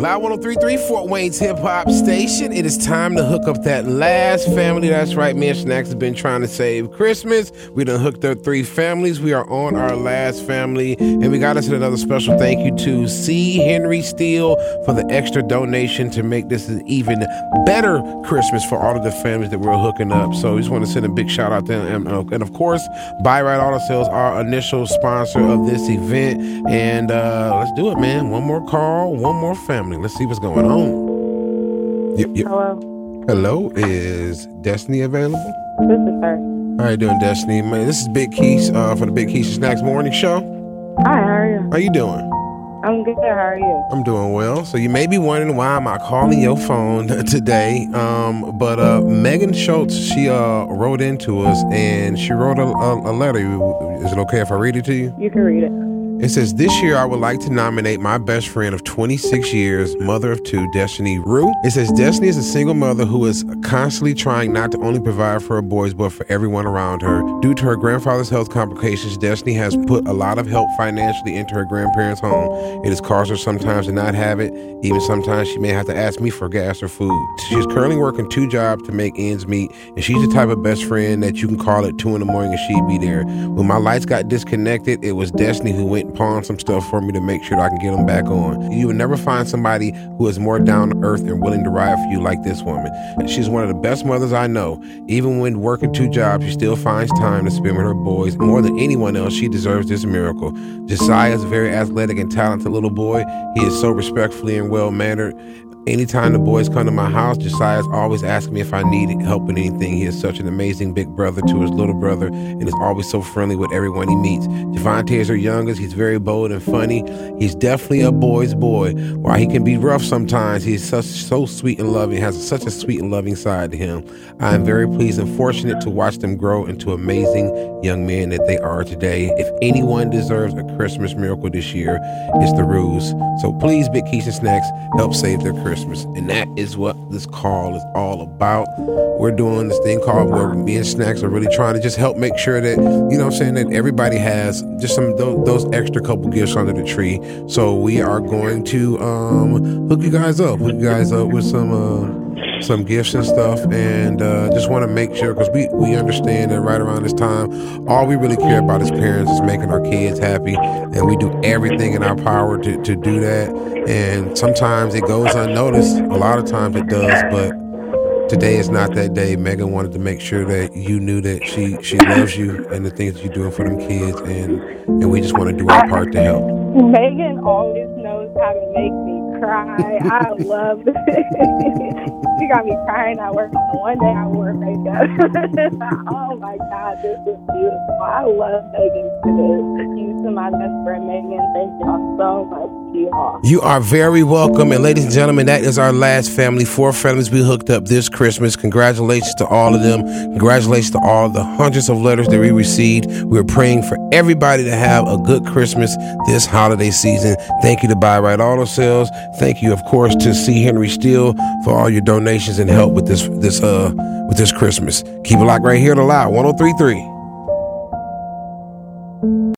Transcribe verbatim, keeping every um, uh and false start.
Loud one oh three point three, Fort Wayne's hip hop station. It is time to hook up that last family. That's right, me and Snacks have been trying to save Christmas. We done hooked up three families. We are on our last family, and we got us another special thank you to C. Henry Steele for the extra donation to make this an even better Christmas for all of the families that we're hooking up. So we just want to send a big shout out to them. And, and of course, Buy Right Auto Sales, our initial sponsor of this event. And uh, let's do it, man. One more call, one more family. Let's see what's going on. Yep, yep. Hello. Hello, is Destiny available? This is her. How you doing, Destiny? Man, this is Big Keys uh, for the Big Keys Snacks Morning Show. Hi, how are you? How you doing? I'm good. How are you? I'm doing well. So you may be wondering why am I calling your phone today? Um, but uh, Megan Schultz, she uh, wrote into us and she wrote a, a, a letter. Is it okay if I read it to you? You can read it. It says, this year I would like to nominate my best friend of twenty-six years, mother of two, Destiny Rue. It says, Destiny is a single mother who is constantly trying not to only provide for her boys, but for everyone around her. Due to her grandfather's health complications, Destiny has put a lot of help financially into her grandparents' home. It has caused her sometimes to not have it. Even sometimes she may have to ask me for gas or food. She's currently working two jobs to make ends meet, and she's the type of best friend that you can call at two in the morning and she'd be there. When my lights got disconnected, it was Destiny who went and pawned some stuff for me to make sure that I can get them back on. You will never find somebody who is more down to earth and willing to ride for you like this woman. She's one of the best mothers I know. Even when working two jobs, she still finds time to spend with her boys. More than anyone else, she deserves this miracle. Josiah is a very athletic and talented little boy. He is so respectfully and well-mannered. Anytime the boys come to my house, Josiah's always asking me if I need help with anything. He is such an amazing big brother to his little brother and is always so friendly with everyone he meets. Javante is her youngest. He's very bold and funny. He's definitely a boy's boy. While he can be rough sometimes, he's such so sweet and loving, has such a sweet and loving side to him. I am very pleased and fortunate to watch them grow into amazing young men that they are today. If anyone deserves a Christmas miracle this year, it's the Rues. So please, Big Keys and Snacks, help save their Christmas. Christmas. And that is what this call is all about. We're doing this thing called where me and Snacks are really trying to just help make sure that, you know what I'm saying, that everybody has just some those, those extra couple gifts under the tree. So we are going to um, hook you guys up, hook you guys up with some uh, some gifts and stuff, and uh, just want to make sure, because we, we understand that right around this time, all we really care about as parents is making our kids happy, and we do everything in our power to, to do that. And sometimes it goes unnoticed. A lot of times it does, but today is not that day. Megan wanted to make sure that you knew that she, she loves you and the things that you're doing for them kids, and, and we just want to do our part to help. Megan always knows how to make me cry. I love it. She got me crying at work. One day I wore makeup. Oh my God, this is beautiful. I love Megan for this. You to my best friend Megan, thank y'all so much. You all. You are very welcome. And ladies and gentlemen, that is our last family. Four families we hooked up this Christmas. Congratulations to all of them. Congratulations to all the hundreds of letters that we received. We're praying for everybody to have a good Christmas this holiday season. Thank you to Buy Right Auto Sales. Thank you, of course, to C. Henry Steele for all your donations and help with this this uh with this Christmas. Keep it locked right here to Loud one oh three point three.